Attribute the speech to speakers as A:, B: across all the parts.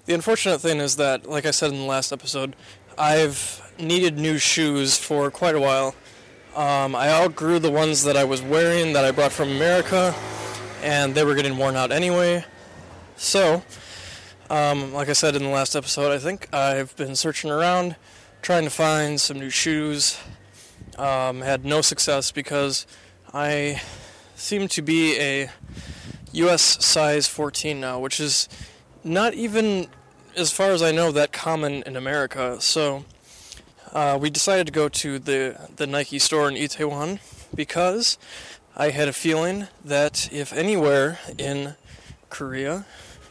A: The unfortunate thing is that, like I said in the last episode, I've needed new shoes for quite a while. I outgrew the ones that I was wearing that I brought from America, and they were getting worn out anyway. So, like I said in the last episode, I think I've been searching around, trying to find some new shoes. Had no success because I seem to be a US size 14 now, which is not even, as far as I know, that common in America. So we decided to go to the Nike store in Itaewon because I had a feeling that if anywhere in Korea,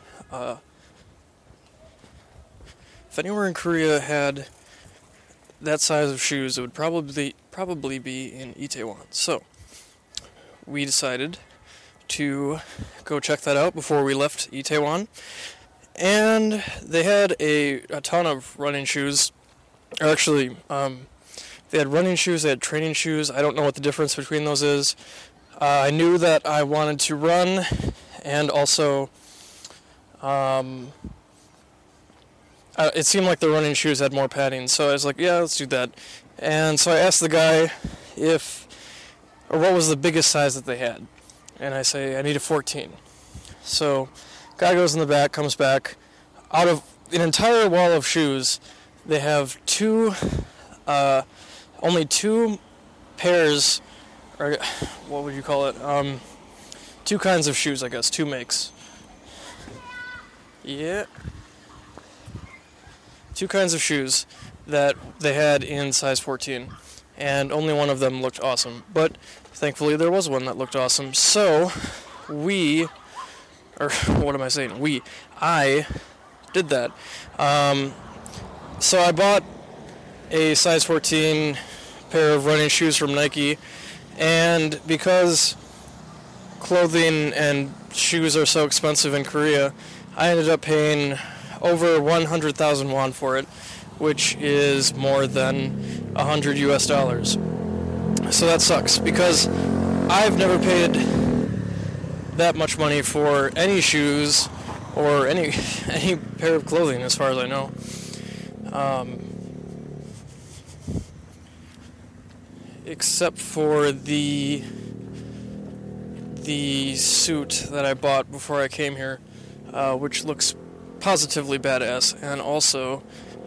A: had that size of shoes, it would probably be in Itaewon. So we decided to go check that out before we left Itaewon, and they had a ton of running shoes. Or actually, they had running shoes, they had training shoes. I don't know what the difference between those is. I knew that I wanted to run, and also it seemed like the running shoes had more padding, so I was like, yeah, let's do that. And so I asked the guy what was the biggest size that they had. And I say, I need a 14. So guy goes in the back, comes back. Out of an entire wall of shoes, they have only two pairs, or what would you call it? Two kinds of shoes, I guess, two makes. Yeah. Two kinds of shoes that they had in size 14, and only one of them looked awesome. But thankfully there was one that looked awesome. So I did that. So I bought a size 14 pair of running shoes from Nike, and because clothing and shoes are so expensive in Korea, I ended up paying over 100,000 won for it, which is more than $100. So that sucks, because I've never paid that much money for any shoes or any pair of clothing, as far as I know. Except for the suit that I bought before I came here, which looks positively badass, and also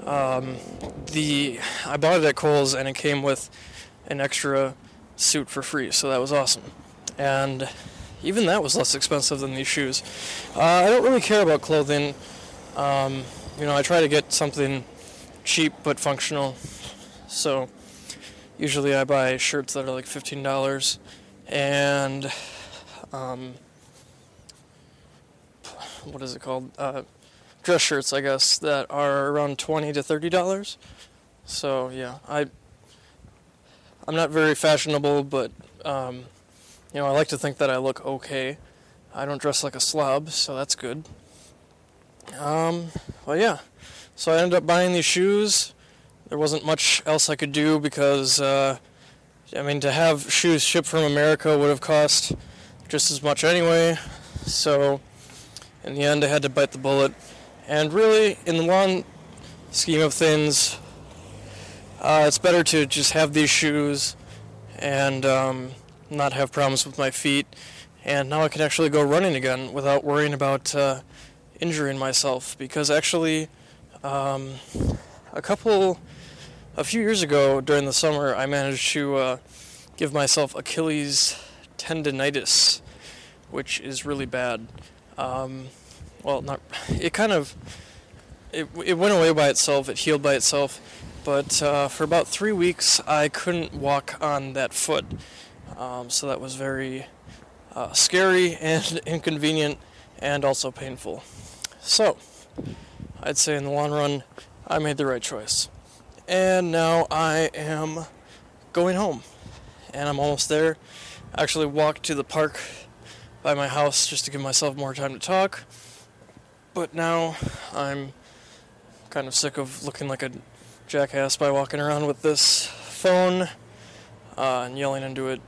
A: I bought it at Kohl's, and it came with an extra suit for free, so that was awesome. And even that was less expensive than these shoes. I don't really care about clothing. I try to get something cheap but functional. So usually I buy shirts that are like $15, and what is it called? Dress shirts, I guess, that are around $20 to $30. So yeah, I'm not very fashionable, but I like to think that I look okay. I don't dress like a slob, so that's good. Well, yeah. So I ended up buying these shoes. There wasn't much else I could do because, to have shoes shipped from America would have cost just as much anyway. So in the end, I had to bite the bullet. And really, in the long scheme of things, it's better to just have these shoes and not have problems with my feet. And now I can actually go running again without worrying about injuring myself. Because actually, a few years ago during the summer, I managed to give myself Achilles tendonitis, which is really bad. It went away by itself, it healed by itself, but for about 3 weeks I couldn't walk on that foot, so that was very scary and inconvenient and also painful. So, I'd say in the long run, I made the right choice. And now I am going home, and I'm almost there. I actually walked to the park by my house just to give myself more time to talk. But now I'm kind of sick of looking like a jackass by walking around with this phone and yelling into it.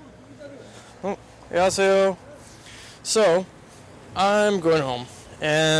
A: Oh, 안녕하세요. So, I'm going home. And